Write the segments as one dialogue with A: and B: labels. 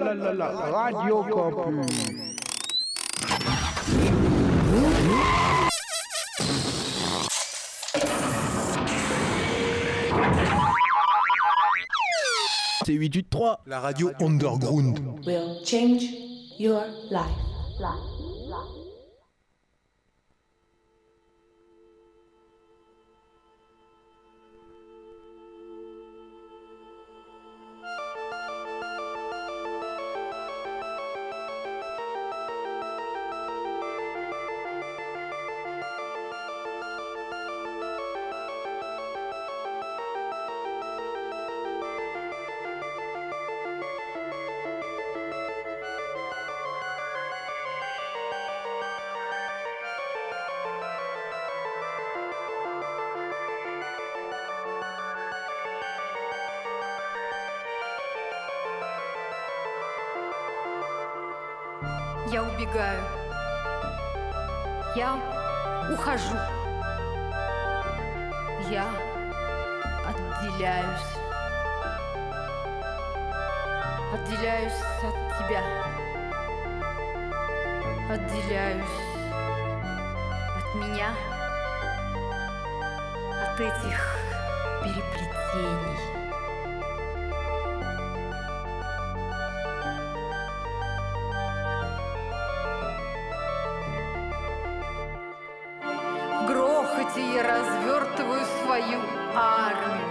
A: Radio Campus.
B: C'est 883,
C: la radio underground.
D: Will change your life.
E: Я убегаю. Я ухожу. Я отделяюсь. Отделяюсь от тебя. Отделяюсь от меня. От этих переплетений. Я развертываю свою армию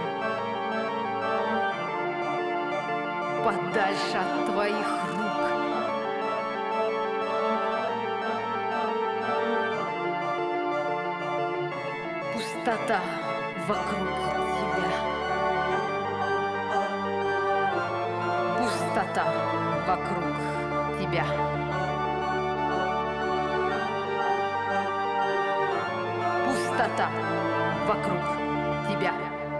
E: подальше от твоих рук. Пустота вокруг тебя. Пустота вокруг тебя. Пустота вокруг тебя.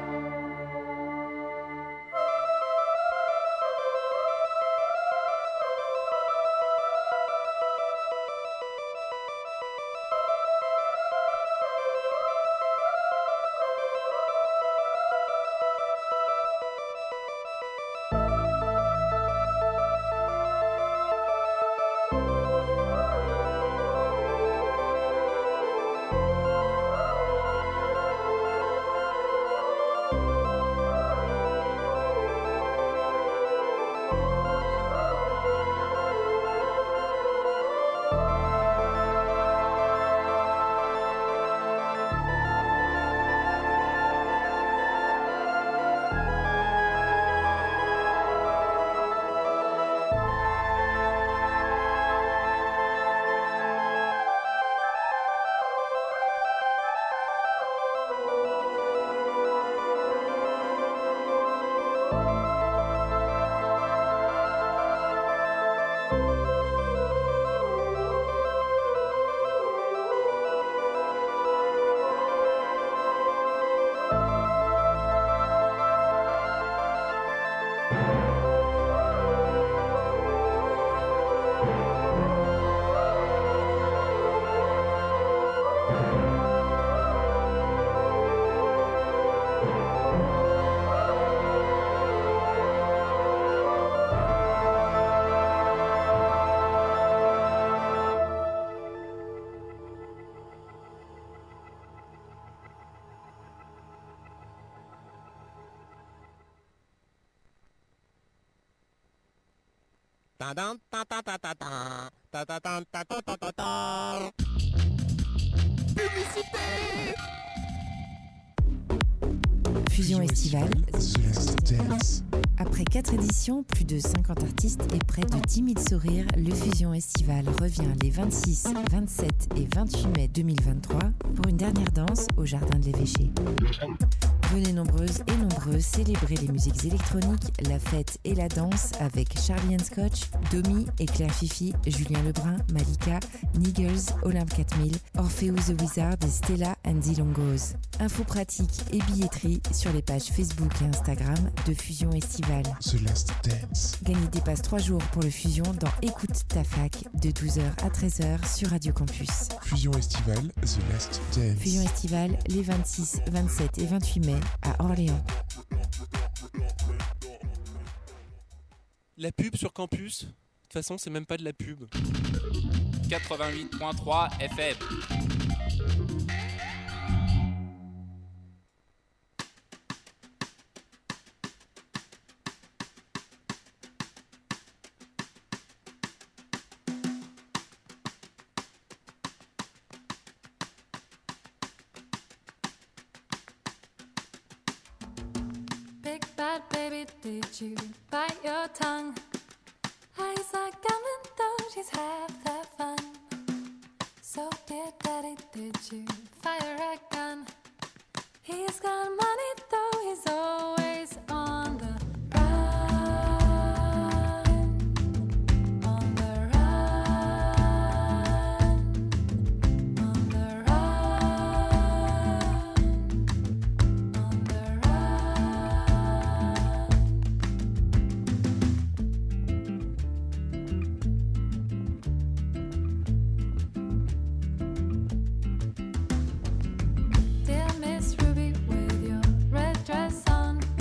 F: Fusion estivale. Après 4 éditions, plus de 50 artistes et près de 10 000 sourires, le Fusion Estival revient les 26, 27 et 28 mai 2023 pour une dernière danse au Jardin de l'Évêché. Venez nombreuses et nombreux célébrer les musiques électroniques, la fête et la danse avec Charlie & Scotch, Domi et Claire Fifi, Julien Lebrun, Malika, Niggles, Olympe 4000, Orpheus the Wizard et Stella and the Longos. Infos pratiques et billetterie sur les pages Facebook et Instagram de Fusion Estival.
C: The Last Dance.
F: Gagnez des passes 3 jours pour le Fusion dans Écoute ta fac de 12h à 13h sur Radio Campus.
C: Fusion Estival, The Last Dance.
F: Fusion Estival les 26, 27 et 28 mai à Orléans.
A: La pub sur campus, de toute façon, c'est même pas de la pub.
G: 88.3 FM.
H: Big bad baby, did you bite your tongue? Eyes like gunning, though she's half the fun. So dear daddy, did you fire a gun? He's got money, though he's always on the run. On the run. On the run. On the Dear Miss Ruby, with your red dress on,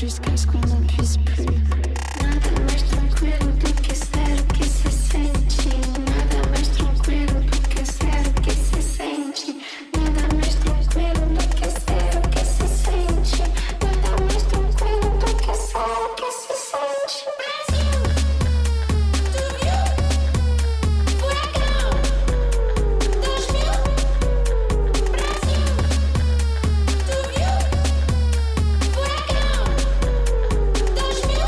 H: jusqu'à ce qu'on n'en puisse plus. Nada mais tranquilo do que ser o que se sente. Nada mais tranquilo do que ser o que se sente. Nada mais tranquilo do que ser o que se sente. Nada mais tranquilo do que ser o que se sente. Brasil, do you? Furacão 2000. Brasil, do you? Furacão 2000.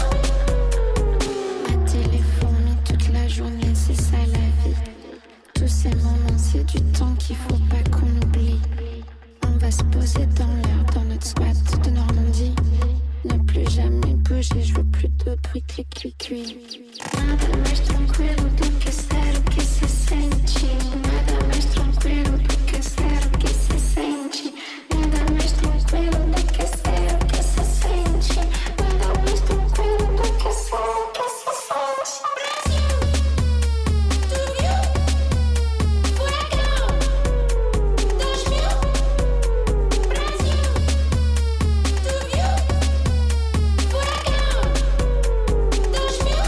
H: À téléphoner toute la journée, c'est ça la vie. Tous ces moments, c'est du temps qu'il faut pas qu'on oublie. On va se poser dans l'air, dans notre squat de Normandie. Ne plus jamais bouger, je veux plus de bruit, clic, clic, clic. Nada mais tranquilo do que ser o que se sente. Nada mais tranquilo do que ser o que se sente. Nada mais tranquilo do que ser o que se sente. Nada mais tranquilo do que ser o que se sente. Brasil, do you? Furacão 2000. Brasil, do you? Furacão 2000.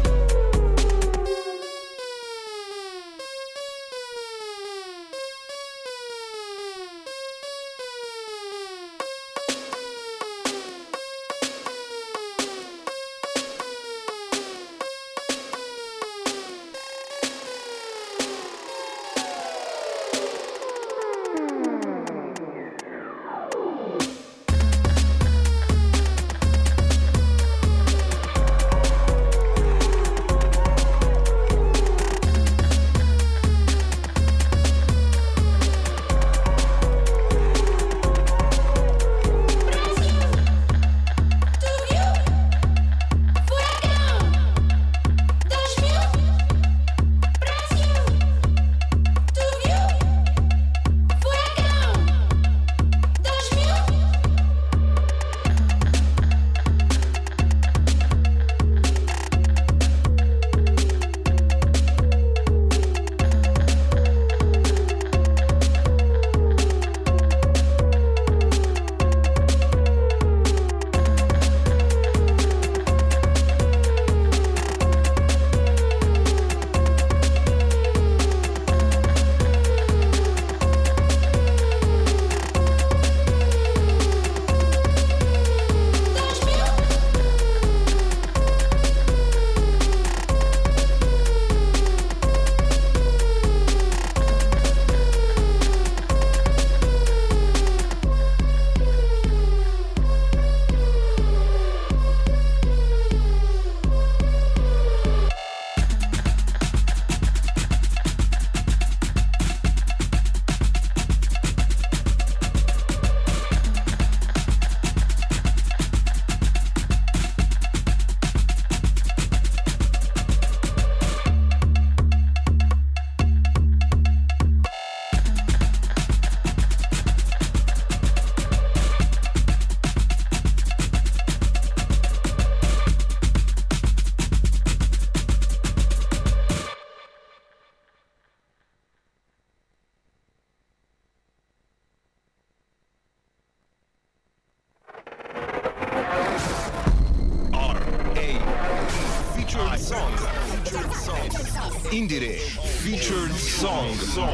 B: Indire featured song.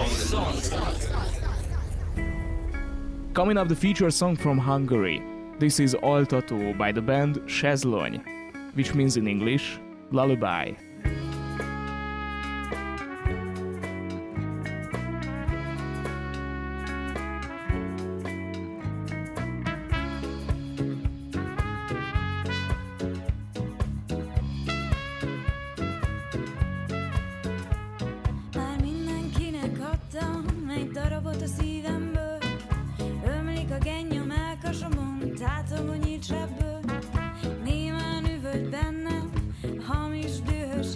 G: Coming up, the featured song from Hungary. This is Altató by the band Szezlony, which means in English, lullaby.
H: Tátom a nyílt sebből, némán üvölt bennem, hamis dühös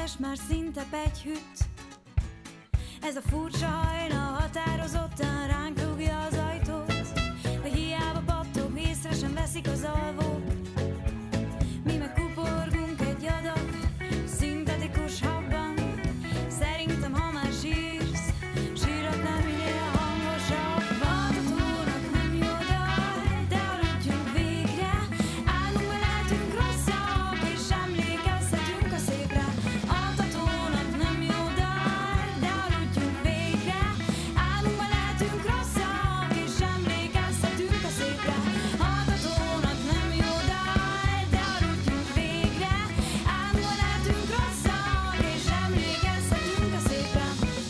I: más már szinte pegyhütt. Ez a furcsa hajna határozottan ránk rúgja az ajtót, de hiába pattog, észre sem veszik az alvók. Mi meg kuporgunk egy adag szintetikus habban. Szerintem ha már sírsz, síratnál minél hangosabban. A tónak nem jó dal, de aludjunk végre. Álmunkba lehetünk rosszabb, és emlékezhetünk a szépre. A tónak nem jó dal, de aludjunk végre. Álmunkba lehetünk rosszabb, és emlékezhetünk a szépre. A tónak nem jó dal, de aludjunk végre. Álmunkba lehetünk rosszabb, és emlékezhetünk a szépre.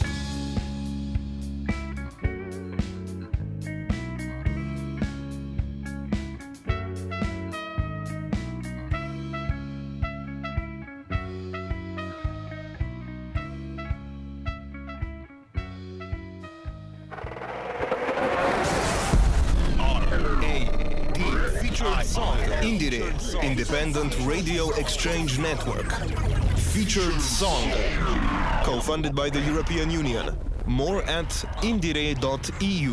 B: R.A.D. Featured Song. Indire, Independent Radio Exchange Network. Featured Song. Co-funded by the European Union. More at indire.eu.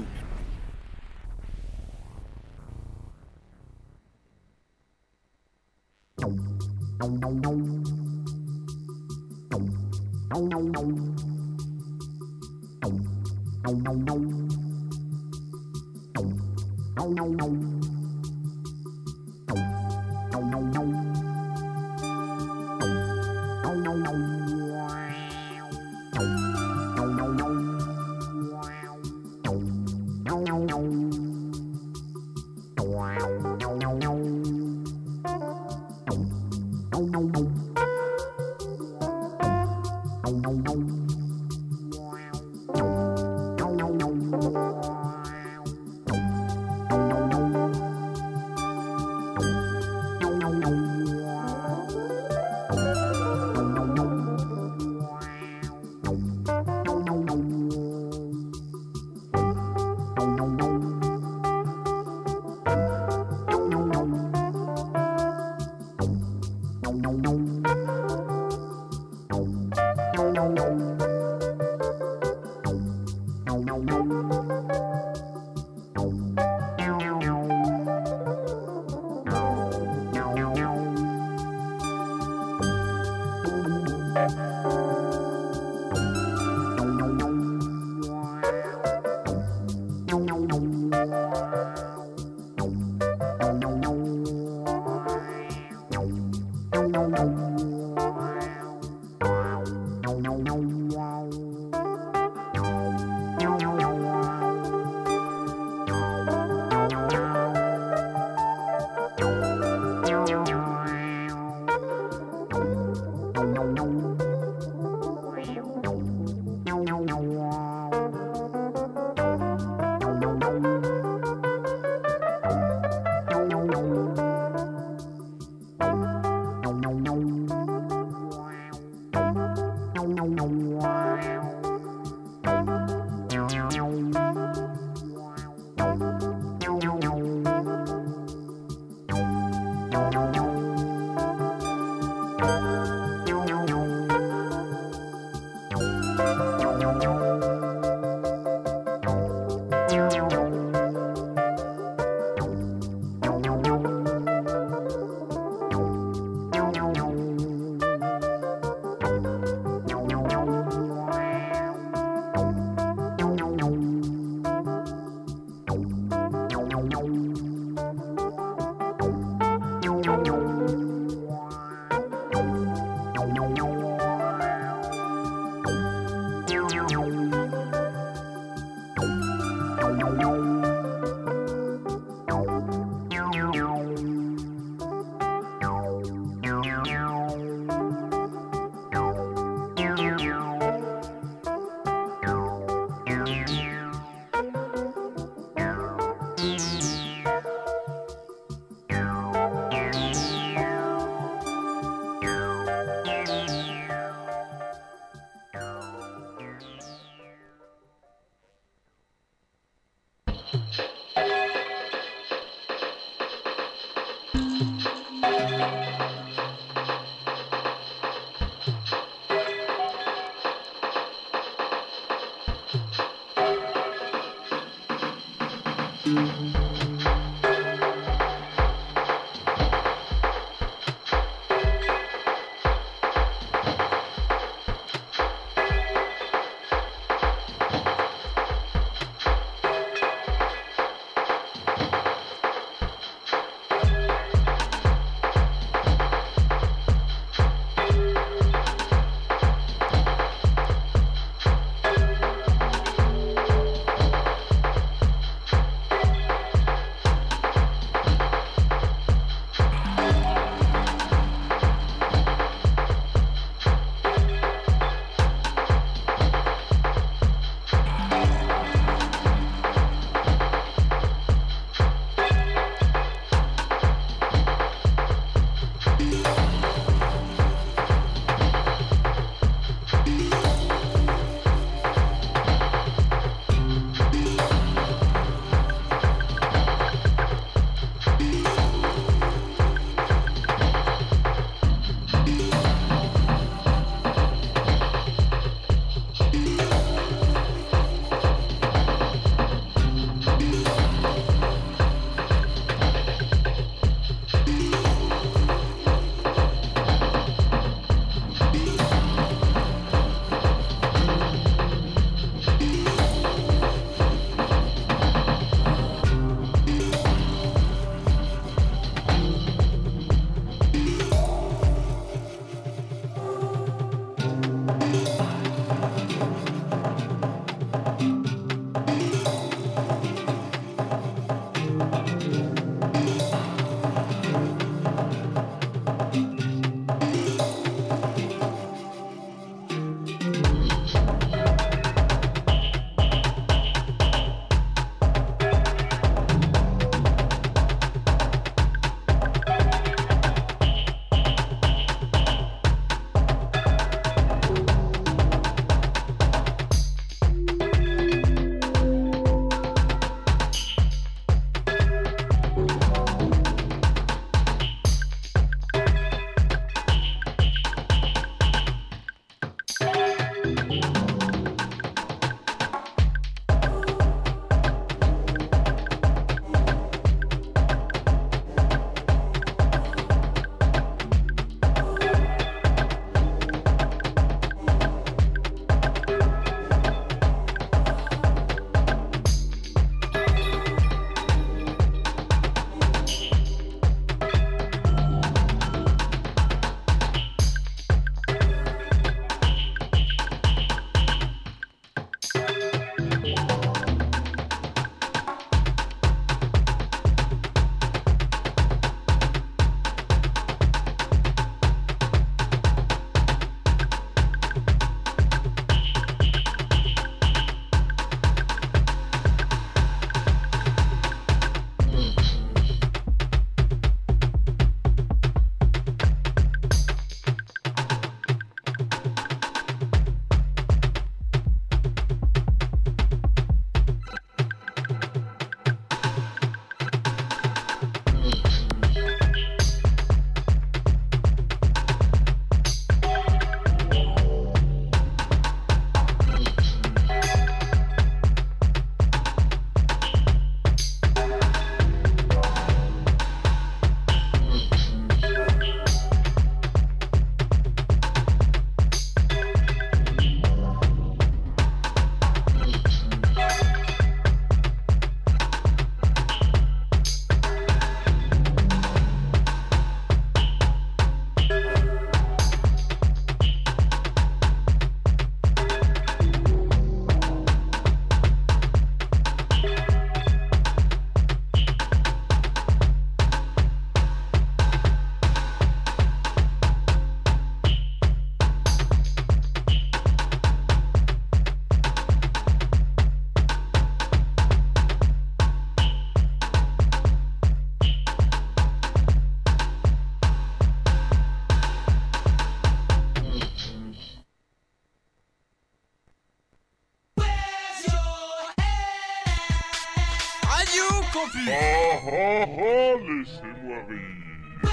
A: Campus.
J: Laissez-moi rire.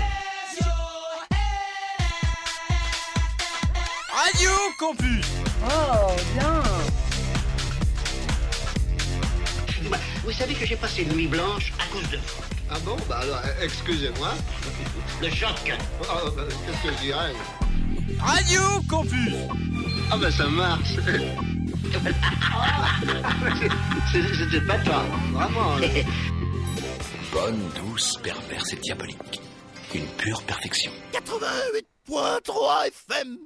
A: Radio Campus.
E: Oh, bien.
K: Vous savez que j'ai passé une nuit blanche à cause de vous.
L: Ah bon? Bah alors, excusez-moi.
K: Le choc.
L: Qu'est-ce que je dirais?
A: Radio Campus.
L: Ah bah ça marche.
K: C'était pas toi.
L: Vraiment.
K: Bonne, douce, perverse et diabolique. Une pure perfection.
L: 88.3 FM.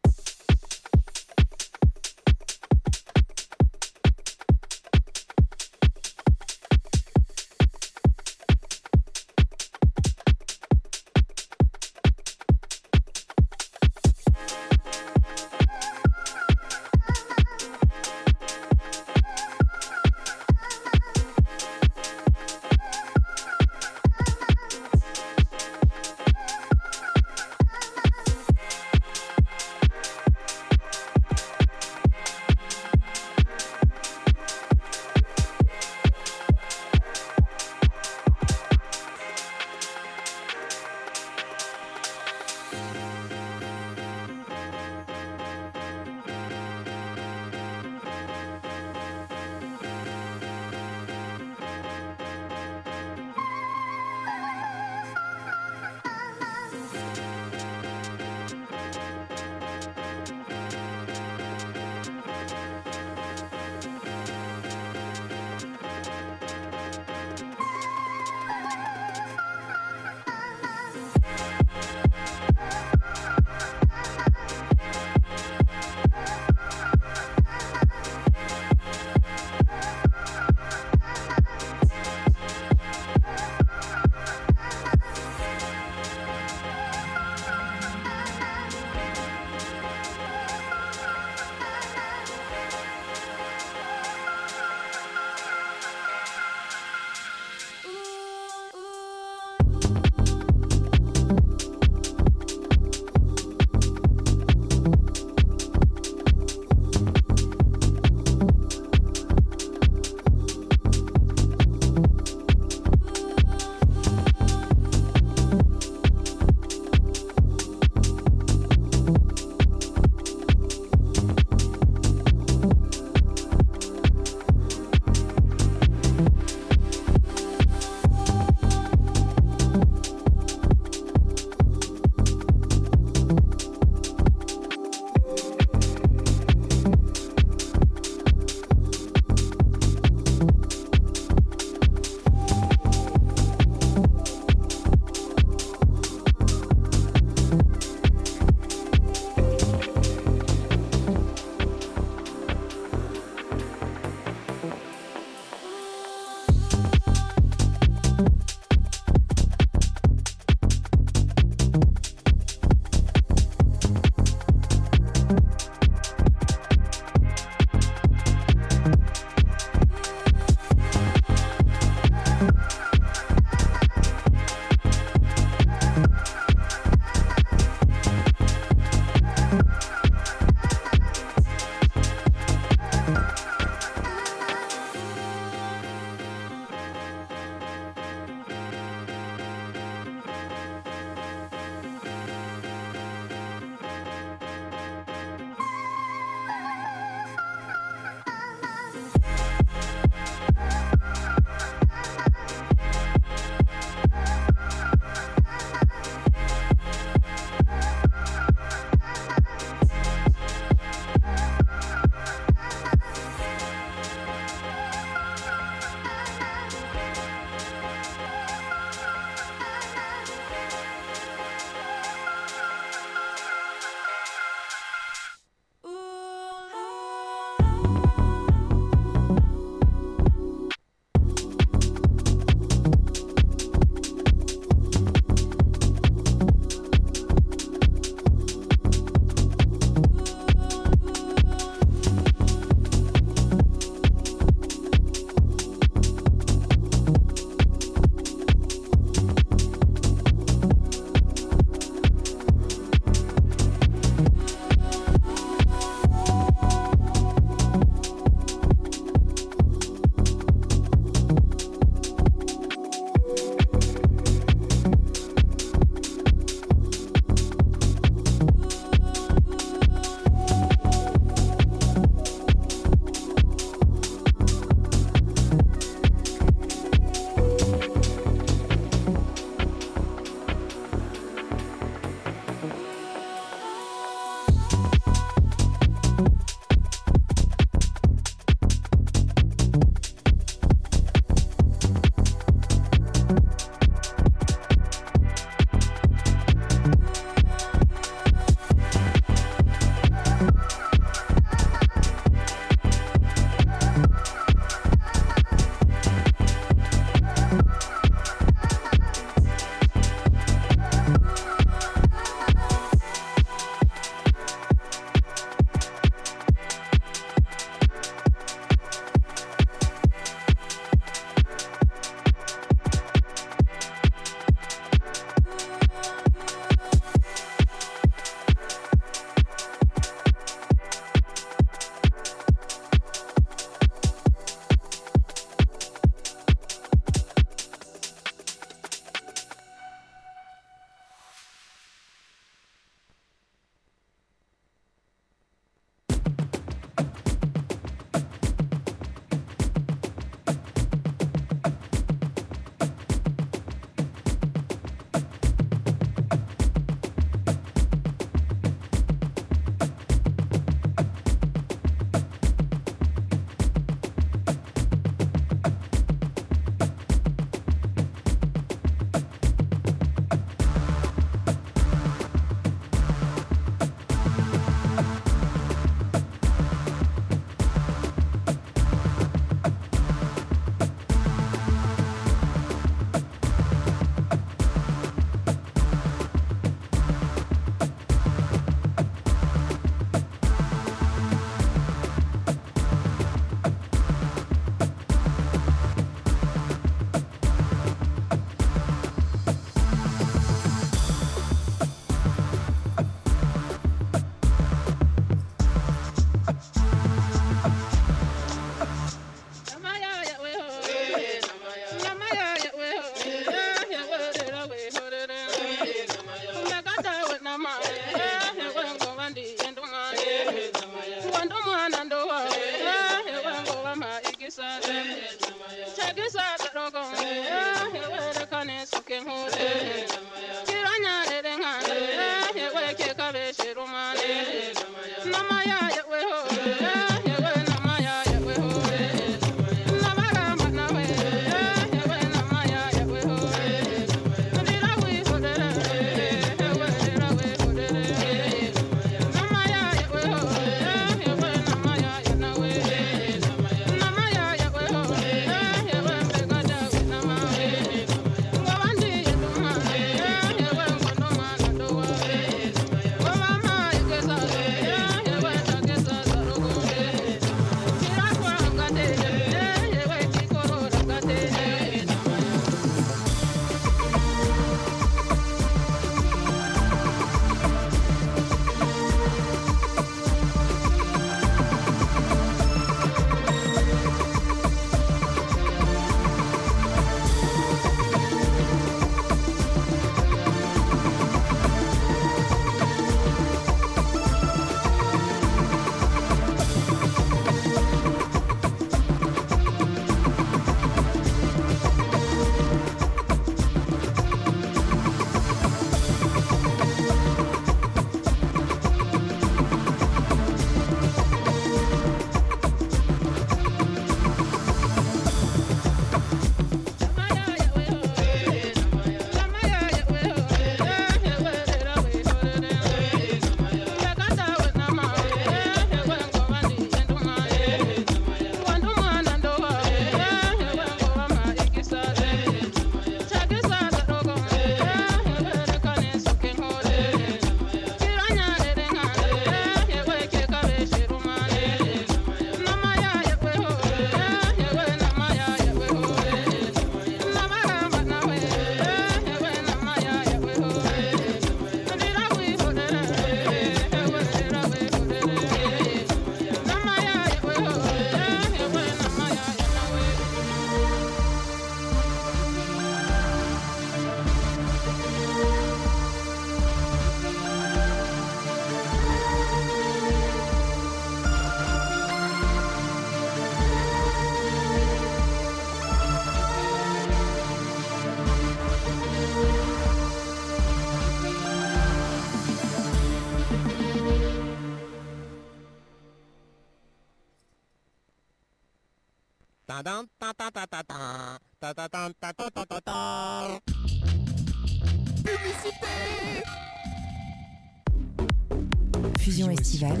F: Fusion estivale,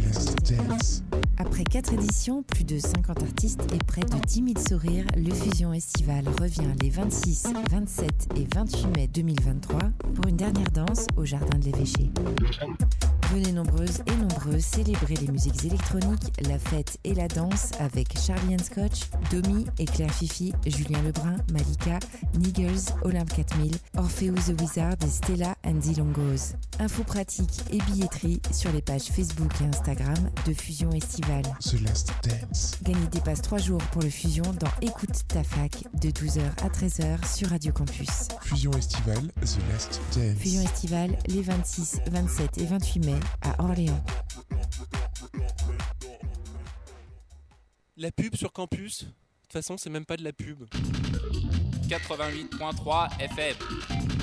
F: après 4 éditions, plus de 50 artistes et près de 10 000 sourires, le Fusion Estival revient les 26, 27 et 28 mai 2023 pour une dernière danse au Jardin de l'Évêché. Venez nombreuses et nombreux célébrer les musiques électroniques, la fête et la danse avec Charlie & Scotch, Domi et Claire Fifi, Julien Lebrun, Malika, Niggles, Olympe 4000, Orpheus the Wizard et Stella and the Longos. Infos pratiques et billetterie sur les pages Facebook et Instagram de Fusion Estival.
C: The Last Dance.
F: Gagnez des passes 3 jours pour le Fusion dans Écoute ta fac de 12h à 13h sur Radio Campus.
C: Fusion Estival, The Last Dance.
F: Fusion Estival les 26, 27 et 28 mai à Orléans.
J: La pub sur campus, de toute façon c'est même pas de la pub.
A: 88.3 FM.